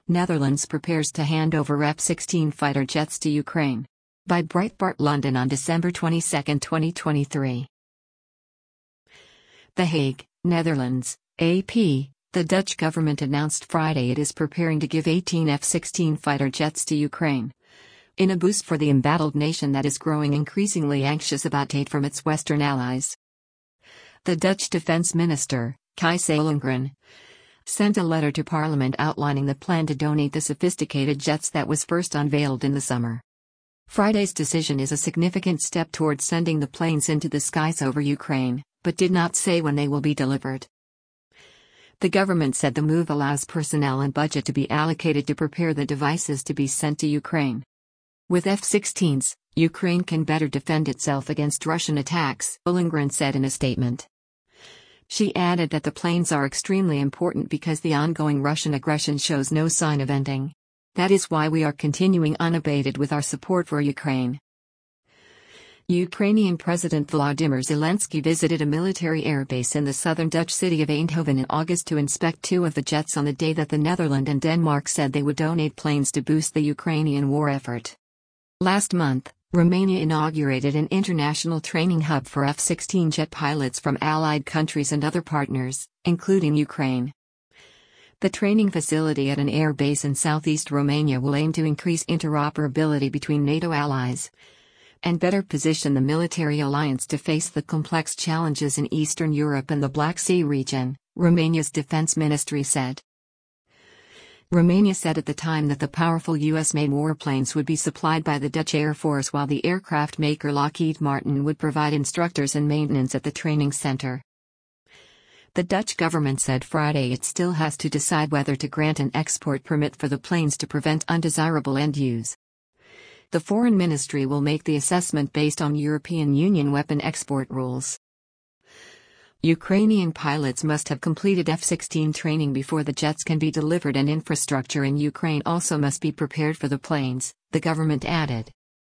Netherlands prepares to hand over F-16 fighter jets to Ukraine. By Breitbart London on December 22, 2023. The Hague, Netherlands, AP. The Dutch government announced Friday it is preparing to give 18 F-16 fighter jets to Ukraine, in a boost for the embattled nation that is growing increasingly anxious about aid from its Western allies. The Dutch Defense Minister, Gijs Ollongren, sent a letter to Parliament outlining the plan to donate the sophisticated jets that was first unveiled in the summer. Friday's decision is a significant step towards sending the planes into the skies over Ukraine, but did not say when they will be delivered. The government said the move allows personnel and budget to be allocated to prepare the devices to be sent to Ukraine. With F-16s, Ukraine can better defend itself against Russian attacks, Ollongren said in a statement. She added that the planes are extremely important because the ongoing Russian aggression shows no sign of ending. That is why we are continuing unabated with our support for Ukraine. Ukrainian President Volodymyr Zelensky visited a military airbase in the southern Dutch city of Eindhoven in August to inspect two of the jets on the day that the Netherlands and Denmark said they would donate planes to boost the Ukrainian war effort. Last month, Romania inaugurated an international training hub for F-16 jet pilots from allied countries and other partners, including Ukraine. The training facility at an air base in southeast Romania will aim to increase interoperability between NATO allies and better position the military alliance to face the complex challenges in Eastern Europe and the Black Sea region, Romania's defense ministry said. Romania said at the time that the powerful US-made warplanes would be supplied by the Dutch Air Force while the aircraft maker Lockheed Martin would provide instructors and maintenance at the training center. The Dutch government said Friday it still has to decide whether to grant an export permit for the planes to prevent undesirable end use. The Foreign Ministry will make the assessment based on European Union weapon export rules. Ukrainian pilots must have completed F-16 training before the jets can be delivered, and infrastructure in Ukraine also must be prepared for the planes, the government added.